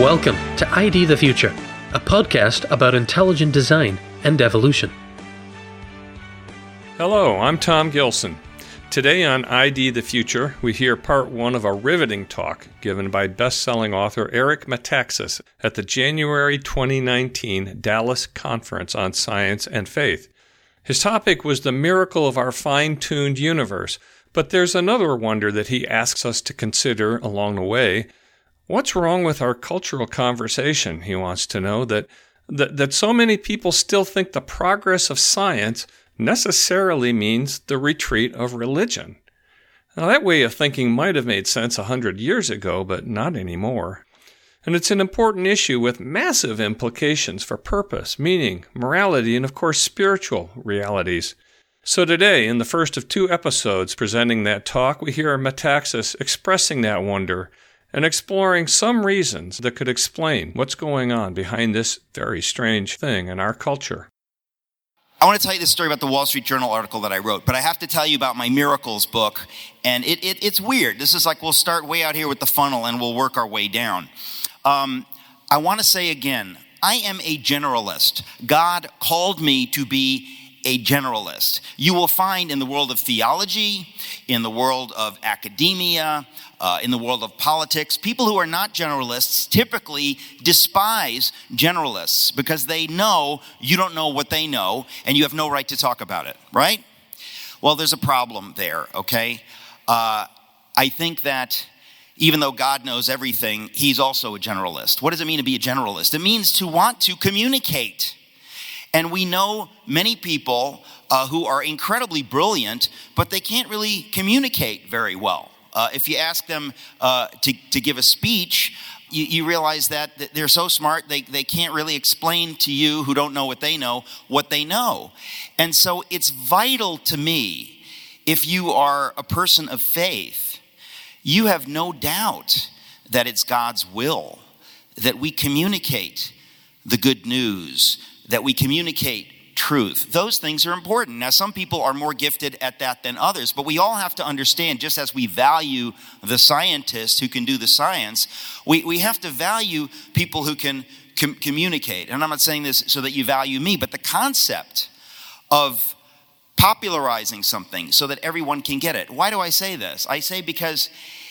Welcome to ID the Future, a podcast about intelligent design and evolution. Hello, I'm Tom Gilson. Today on ID the Future, we hear part one of a riveting talk given by best-selling author Eric Metaxas at the January 2019 Dallas Conference on Science and Faith. His topic was the miracle of our fine-tuned universe, but there's another wonder that he asks us to consider along the way. What's wrong with our cultural conversation, he wants to know, that so many people still think the progress of science necessarily means the retreat of religion. Now, that way of thinking might have made sense 100 years ago, but not anymore. And it's an important issue with massive implications for purpose, meaning, morality, and of course spiritual realities. So today, in the first of two episodes presenting that talk, we hear Metaxas expressing that wonder and exploring some reasons that could explain what's going on behind this very strange thing in our culture. I want to tell you this story about the Wall Street Journal article that I wrote, but I have to tell you about my Miracles book, and it's weird. This is like we'll start way out here with the funnel and we'll work our way down. I want to say again, I am a generalist. God called me to be a generalist. You will find in the world of theology, in the world of academia, in the world of politics, people who are not generalists typically despise generalists because they know you don't know what they know and you have no right to talk about it, right? Well, there's a problem there, okay? I think that even though God knows everything, he's also a generalist. What does it mean to be a generalist? It means to want to communicate. And we know many people who are incredibly brilliant, but they can't really communicate very well. If you ask them to give a speech, you realize that they're so smart, they can't really explain to you who don't know what they know. And so it's vital to me, if you are a person of faith, you have no doubt that it's God's will that we communicate the good news, that we communicate truth. Those things are important. Now, some people are more gifted at that than others, but we all have to understand, just as we value the scientists who can do the science, we have to value people who can communicate. And I'm not saying this so that you value me, but the concept of popularizing something so that everyone can get it. Why do I say this? I say because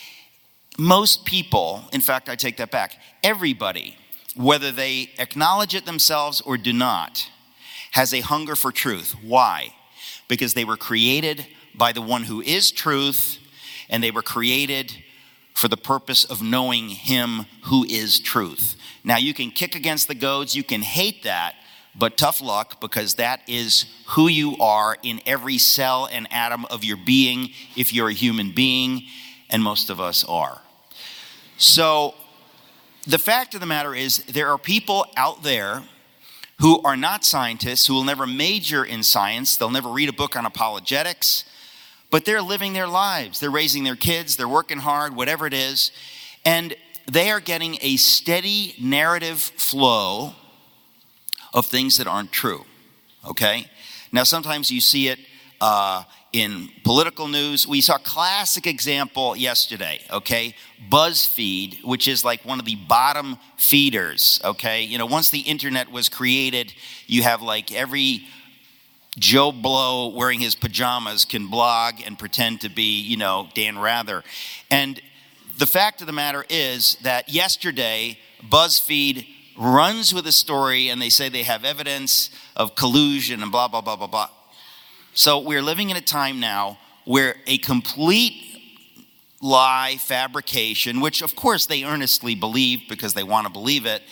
most people, in fact, I take that back, everybody, whether they acknowledge it themselves or do not, has a hunger for truth. Why? Because they were created by the one who is truth, and they were created for the purpose of knowing him who is truth. Now, you can kick against the goads, you can hate that, but tough luck, because that is who you are in every cell and atom of your being, if you're a human being, and most of us are. So, the fact of the matter is, there are people out there who are not scientists, who will never major in science, they'll never read a book on apologetics, but they're living their lives. They're raising their kids, they're working hard, whatever it is, and they are getting a steady narrative flow of things that aren't true, okay? Now, sometimes you see it in political news. We saw a classic example yesterday, okay? BuzzFeed, which is like one of the bottom feeders, okay? You know, once the internet was created, you have like every Joe Blow wearing his pajamas can blog and pretend to be, you know, Dan Rather. And the fact of the matter is that yesterday, BuzzFeed runs with a story and they say they have evidence of collusion and blah, blah, blah, blah, blah. So we're living in a time now where a complete lie, fabrication, which of course they earnestly believe because they want to believe it,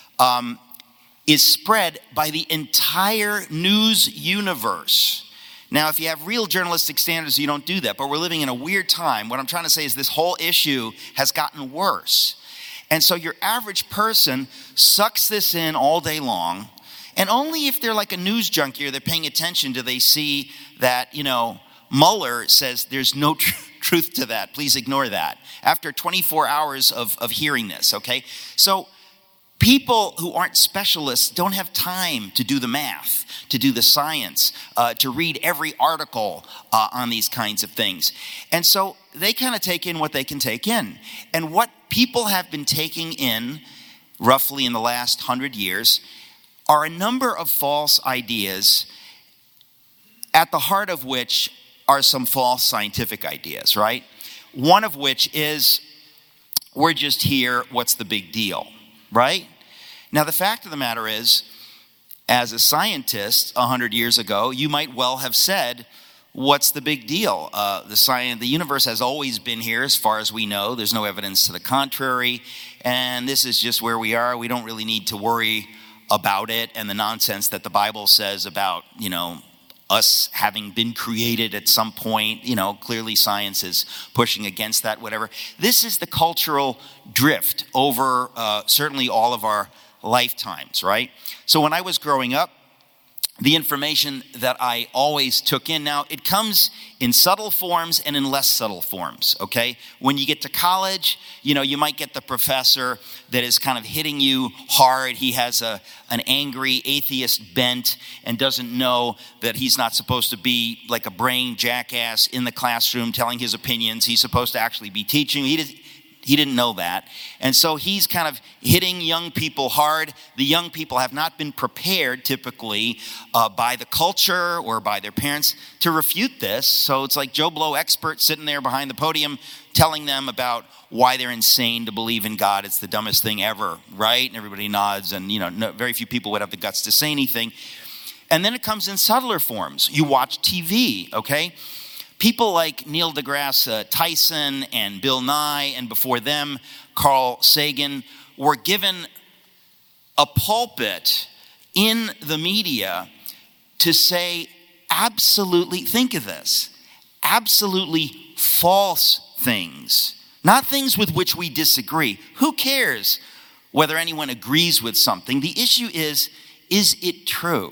is spread by the entire news universe. Now, if you have real journalistic standards, you don't do that, but we're living in a weird time. What I'm trying to say is this whole issue has gotten worse. And so your average person sucks this in all day long. And only if they're like a news junkie or they're paying attention do they see that, you know, Mueller says there's no truth to that. Please ignore that. After 24 hours of hearing this, okay? So people who aren't specialists don't have time to do the math, to do the science, to read every article on these kinds of things. And so they kind of take in what they can take in. And what people have been taking in roughly in the last 100 years, are a number of false ideas at the heart of which are some false scientific ideas, right? One of which is, we're just here, what's the big deal, right? Now, the fact of the matter is, as a scientist 100 years ago, you might well have said, what's the big deal? The universe has always been here as far as we know. There's no evidence to the contrary. And this is just where we are. We don't really need to worry about it and the nonsense that the Bible says about, us having been created at some point. Clearly science is pushing against that, whatever. This is the cultural drift over certainly all of our lifetimes, right? So when I was growing up, the information that I always took in, now it comes in subtle forms and in less subtle forms, okay? When you get to college, you might get the professor that is kind of hitting you hard. He has an angry atheist bent and doesn't know that he's not supposed to be like a brain jackass in the classroom telling his opinions. He's supposed to actually be teaching. He didn't know that. And so he's kind of hitting young people hard. The young people have not been prepared typically by the culture or by their parents to refute this. So it's like Joe Blow expert sitting there behind the podium telling them about why they're insane to believe in God. It's the dumbest thing ever, right? And everybody nods, and very few people would have the guts to say anything. And then it comes in subtler forms. You watch TV, okay? People like Neil deGrasse Tyson and Bill Nye, and before them, Carl Sagan, were given a pulpit in the media to say absolutely, think of this, absolutely false things, not things with which we disagree. Who cares whether anyone agrees with something? The issue is it true?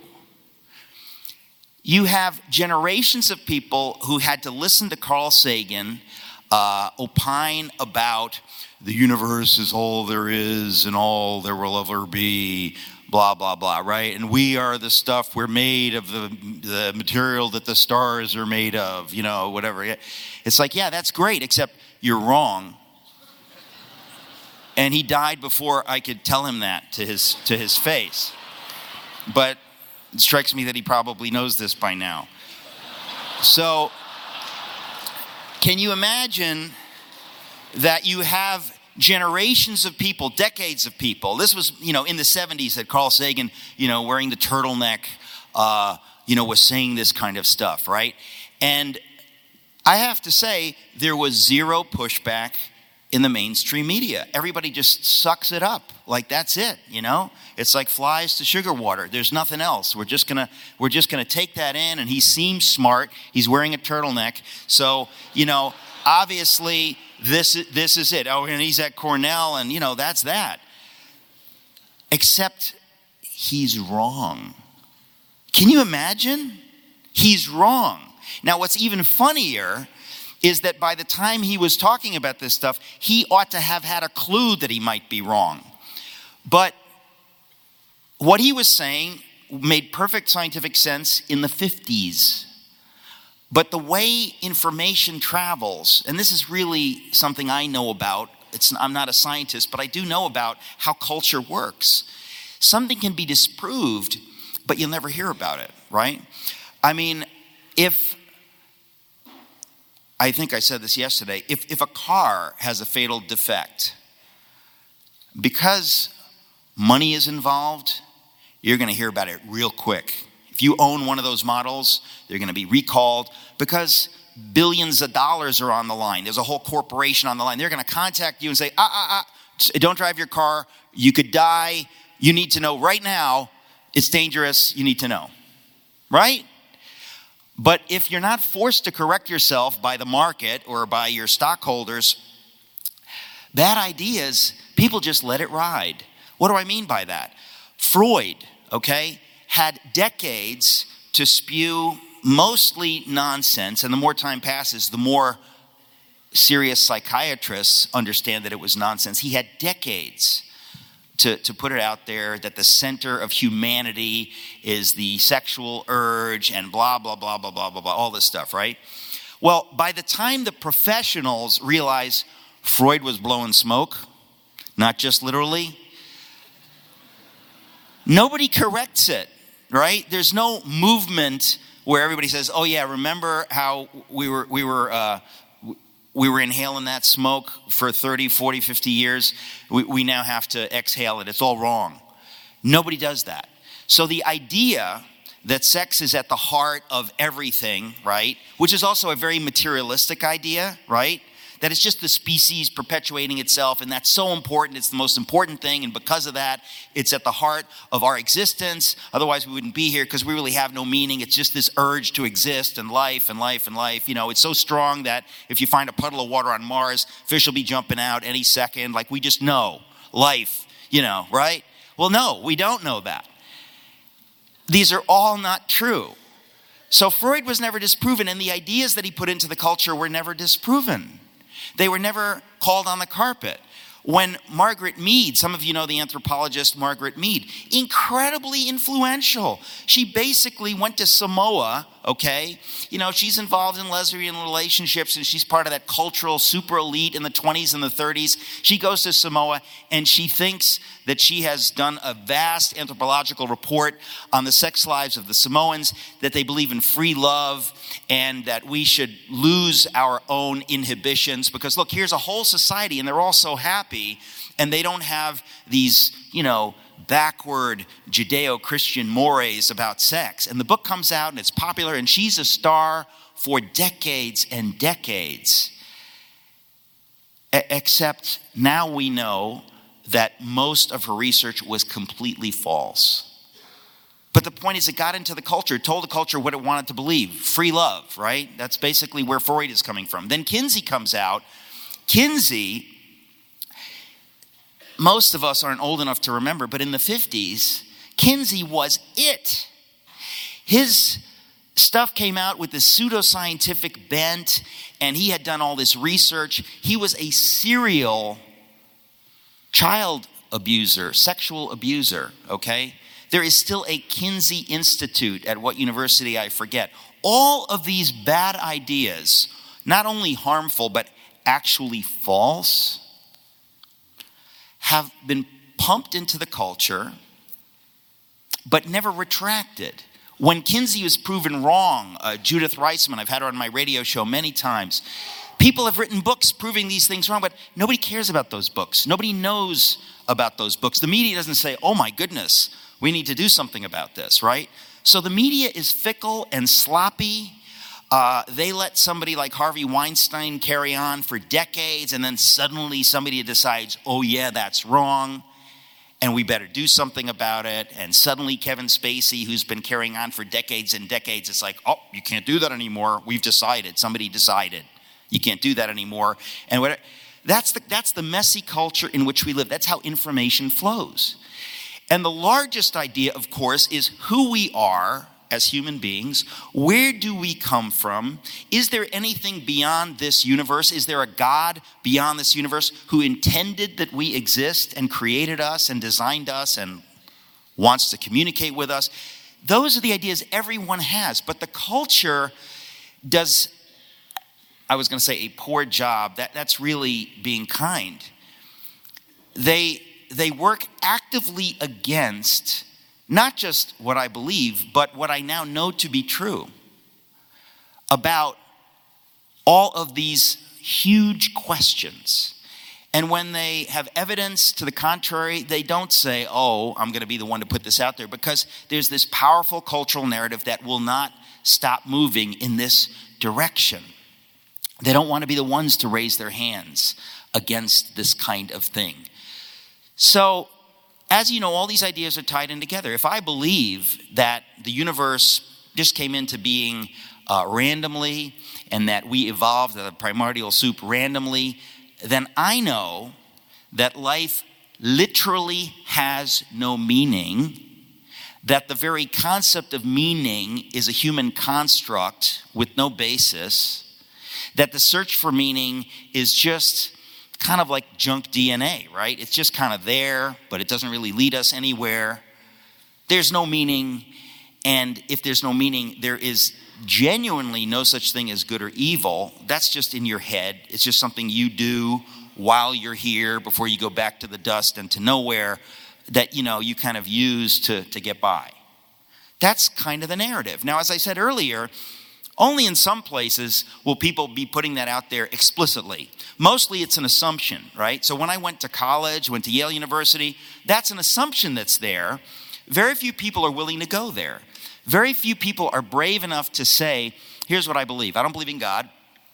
You have generations of people who had to listen to Carl Sagan opine about the universe is all there is and all there will ever be, blah, blah, blah, right? And we are the stuff, we're made of the material that the stars are made of, whatever. It's like, yeah, that's great, except you're wrong. And he died before I could tell him that to his face. But it strikes me that he probably knows this by now. So, can you imagine that you have generations of people, decades of people? This was, in the 70s that Carl Sagan, wearing the turtleneck, was saying this kind of stuff, right? And I have to say, there was zero pushback in the mainstream media. Everybody just sucks it up. Like, that's it, It's like flies to sugar water. There's nothing else. We're just gonna take that in, and he seems smart. He's wearing a turtleneck. So, obviously this is it. Oh, and he's at Cornell, and that's that. Except he's wrong. Can you imagine? He's wrong. Now, what's even funnier is that by the time he was talking about this stuff, he ought to have had a clue that he might be wrong. But what he was saying made perfect scientific sense in the 50s. But the way information travels, and this is really something I know about, I'm not a scientist, but I do know about how culture works. Something can be disproved, but you'll never hear about it, right? I mean, I think I said this yesterday, if a car has a fatal defect, because money is involved, you're going to hear about it real quick. If you own one of those models, they're going to be recalled because billions of dollars are on the line. There's a whole corporation on the line. They're going to contact you and say, don't drive your car. You could die. You need to know right now. It's dangerous. You need to know. Right? But if you're not forced to correct yourself by the market or by your stockholders, bad ideas, people just let it ride. What do I mean by that? Freud, had decades to spew mostly nonsense, and the more time passes, the more serious psychiatrists understand that it was nonsense. He had decades to put it out there that the center of humanity is the sexual urge and blah, blah, blah, blah, blah, blah, blah, all this stuff, right? Well, by the time the professionals realize Freud was blowing smoke, not just literally, Nobody corrects it, right? There's no movement where everybody says, oh yeah, remember how we were inhaling that smoke for 30, 40, 50 years? We now have to exhale it. It's all wrong. Nobody does that. So the idea that sex is at the heart of everything, right? Which is also a very materialistic idea, right? That it's just the species perpetuating itself, and that's so important. It's the most important thing, and because of that, it's at the heart of our existence. Otherwise, we wouldn't be here because we really have no meaning. It's just this urge to exist and life and life and life. You know, it's so strong that if you find a puddle of water on Mars, fish will be jumping out any second. Like, we just know life, you know, right? Well, no, we don't know that. These are all not true. So Freud was never disproven, and the ideas that he put into the culture were never disproven. They were never called on the carpet. When Margaret Mead, some of you know the anthropologist Margaret Mead, incredibly influential. She basically went to Samoa, okay? You know, she's involved in lesbian relationships, and she's part of that cultural super elite in the 20s and the 30s. She goes to Samoa, and she thinks that she has done a vast anthropological report on the sex lives of the Samoans, that they believe in free love, and that we should lose our own inhibitions. Because look, here's a whole society, and they're all so happy, and they don't have these, you know, backward Judeo-Christian mores about sex. And the book comes out, and it's popular, and she's a star for decades and decades. Except now we know that most of her research was completely false. But the point is, it got into the culture, told the culture what it wanted to believe. Free love, right? That's basically where Freud is coming from. Then Kinsey comes out. Kinsey, most of us aren't old enough to remember, but in the 50s, Kinsey was it. His stuff came out with this pseudoscientific bent, and he had done all this research. He was a serial child abuser, sexual abuser, okay? There is still a Kinsey Institute at what university, I forget. All of these bad ideas, not only harmful, but actually false, have been pumped into the culture, but never retracted. When Kinsey was proven wrong, Judith Reisman, I've had her on my radio show many times, people have written books proving these things wrong, but nobody cares about those books. Nobody knows about those books. The media doesn't say, oh my goodness, we need to do something about this, right? So the media is fickle and sloppy. They let somebody like Harvey Weinstein carry on for decades, and then suddenly somebody decides, oh yeah, that's wrong, and we better do something about it. And suddenly Kevin Spacey, who's been carrying on for decades and decades, it's like, oh, you can't do that anymore. We've decided. Somebody decided. You can't do that anymore. And that's the messy culture in which we live. That's how information flows. And the largest idea, of course, is who we are as human beings. Where do we come from? Is there anything beyond this universe? Is there a God beyond this universe who intended that we exist and created us and designed us and wants to communicate with us? Those are the ideas everyone has. But the culture does, I was going to say, a poor job. That's really being kind. They work actively against not just what I believe, but what I now know to be true about all of these huge questions. And when they have evidence to the contrary, they don't say, oh, I'm going to be the one to put this out there, because there's this powerful cultural narrative that will not stop moving in this direction. They don't want to be the ones to raise their hands against this kind of thing. So, as you know, all these ideas are tied in together. If I believe that the universe just came into being randomly, and that we evolved out of primordial soup randomly, then I know that life literally has no meaning, that the very concept of meaning is a human construct with no basis, that the search for meaning is just kind of like junk DNA, right? It's just kind of there, but it doesn't really lead us anywhere. There's no meaning, and if there's no meaning, there is genuinely no such thing as good or evil. That's just in your head. It's just something you do while you're here before you go back to the dust and to nowhere. that, you kind of use to get by. That's kind of the narrative. Now, as I said earlier, only in some places will people be putting that out there explicitly. Mostly it's an assumption, right? So when I went to college, went to Yale University, that's an assumption that's there. Very few people are willing to go there. Very few people are brave enough to say, here's what I believe. I don't believe in God.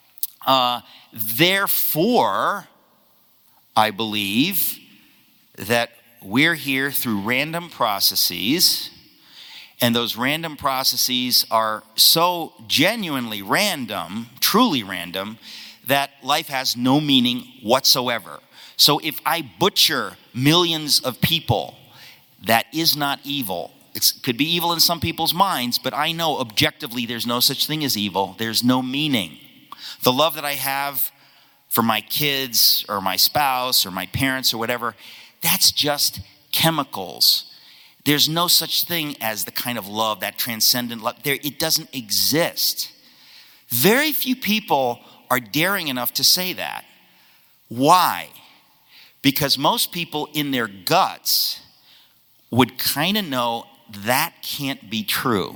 Therefore, I believe that we're here through random processes, and those random processes are so genuinely random, truly random, that life has no meaning whatsoever. So if I butcher millions of people, that is not evil. It could be evil in some people's minds, but I know objectively there's no such thing as evil. There's no meaning. The love that I have for my kids or my spouse or my parents or whatever, that's just chemicals. There's no such thing as the kind of love, that transcendent love. It doesn't exist. Very few people are daring enough to say that. Why? Because most people in their guts would kind of know that can't be true.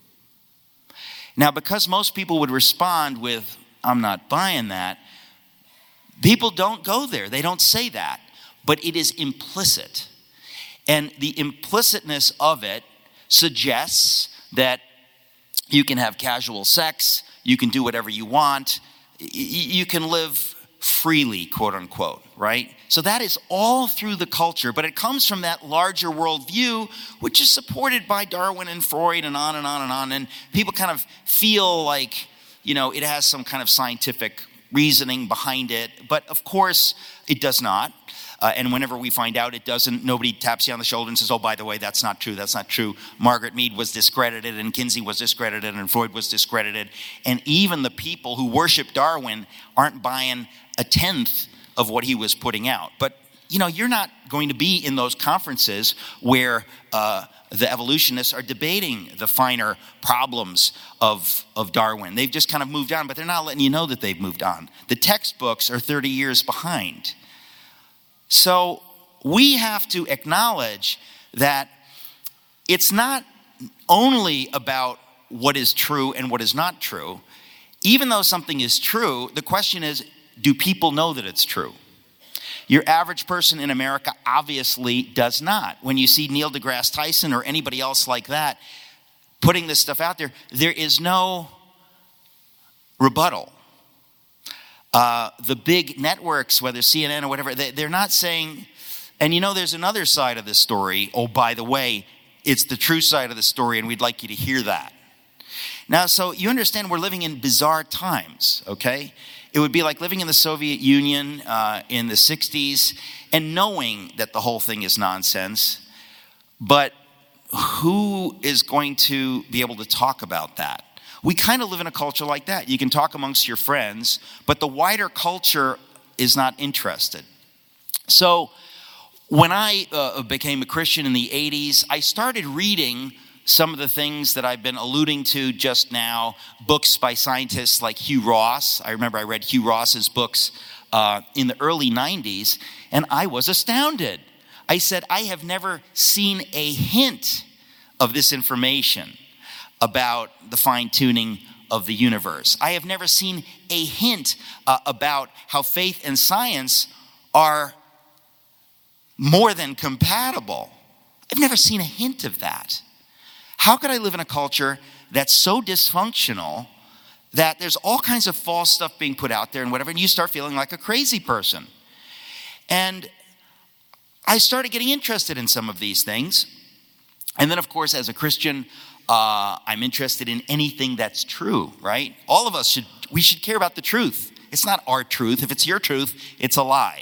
Now, because most people would respond with, I'm not buying that, people don't go there. They don't say that. But it is implicit. And the implicitness of it suggests that you can have casual sex, you can do whatever you want, you can live freely, quote unquote, right? So that is all through the culture, but it comes from that larger worldview, which is supported by Darwin and Freud and on and on and on. And people kind of feel like, it has some kind of scientific reasoning behind it, but of course it does not. And whenever we find out it doesn't, nobody taps you on the shoulder and says, oh, by the way, that's not true. That's not true. Margaret Mead was discredited, and Kinsey was discredited, and Freud was discredited. And even the people who worship Darwin aren't buying a tenth of what he was putting out. But, you're not going to be in those conferences where the evolutionists are debating the finer problems of Darwin. They've just kind of moved on, but they're not letting you know that they've moved on. The textbooks are 30 years behind. So we have to acknowledge that it's not only about what is true and what is not true. Even though something is true, the question is, do people know that it's true? Your average person in America obviously does not. When you see Neil deGrasse Tyson or anybody else like that putting this stuff out there, there is no rebuttal. The big networks, whether CNN or whatever, they're not saying, and there's another side of this story. Oh, by the way, it's the true side of the story, and we'd like you to hear that. Now, so you understand we're living in bizarre times, okay? It would be like living in the Soviet Union in the 60s and knowing that the whole thing is nonsense, but who is going to be able to talk about that? We kind of live in a culture like that. You can talk amongst your friends, but the wider culture is not interested. So when I became a Christian in the 80s, I started reading some of the things that I've been alluding to just now, books by scientists like Hugh Ross. I remember I read Hugh Ross's books in the early 90s, and I was astounded. I said, I have never seen a hint of this information about the fine-tuning of the universe. I have never seen a hint about how faith and science are more than compatible. I've never seen a hint of that. How could I live in a culture that's so dysfunctional that there's all kinds of false stuff being put out there and whatever, and you start feeling like a crazy person? And I started getting interested in some of these things. And then, of course, as a Christian, I'm interested in anything that's true, right? All of us should care about the truth. It's not our truth. If it's your truth, it's a lie.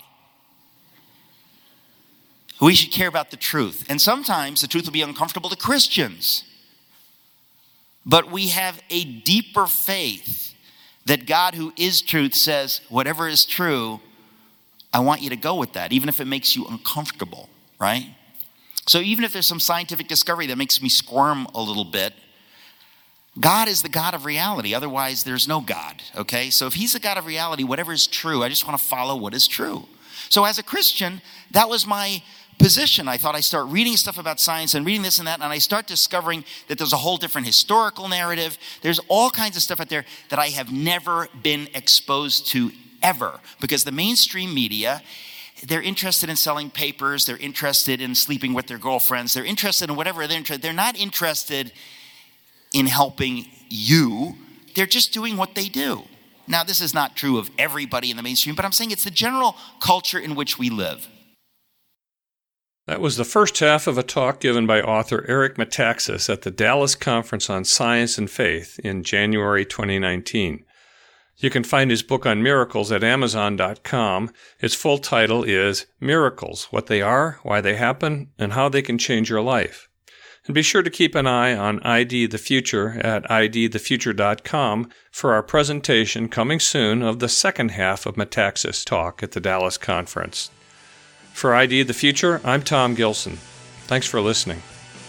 We should care about the truth. And sometimes the truth will be uncomfortable to Christians. But we have a deeper faith that God, who is truth, says, whatever is true, I want you to go with that, even if it makes you uncomfortable, right? So even if there's some scientific discovery that makes me squirm a little bit, God is the God of reality. Otherwise, there's no God, okay? So if he's the God of reality, whatever is true, I just want to follow what is true. So as a Christian, that was my position. I thought I'd start reading stuff about science and reading this and that, and I start discovering that there's a whole different historical narrative. There's all kinds of stuff out there that I have never been exposed to ever, because the mainstream media, they're interested in selling papers, they're interested in sleeping with their girlfriends, they're interested in whatever they're interested. They're not interested in helping you. They're just doing what they do. Now, this is not true of everybody in the mainstream, but I'm saying it's the general culture in which we live. That was the first half of a talk given by author Eric Metaxas at the Dallas Conference on Science and Faith in January 2019. You can find his book on miracles at Amazon.com. Its full title is Miracles: What They Are, Why They Happen, and How They Can Change Your Life. And be sure to keep an eye on ID the Future at idthefuture.com for our presentation coming soon of the second half of Metaxas' talk at the Dallas Conference. For ID the Future, I'm Tom Gilson. Thanks for listening.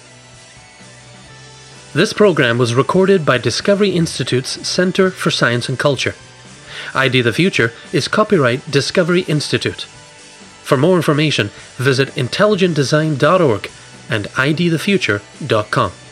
This program was recorded by Discovery Institute's Center for Science and Culture. ID the Future is copyright Discovery Institute. For more information, visit intelligentdesign.org and idthefuture.com.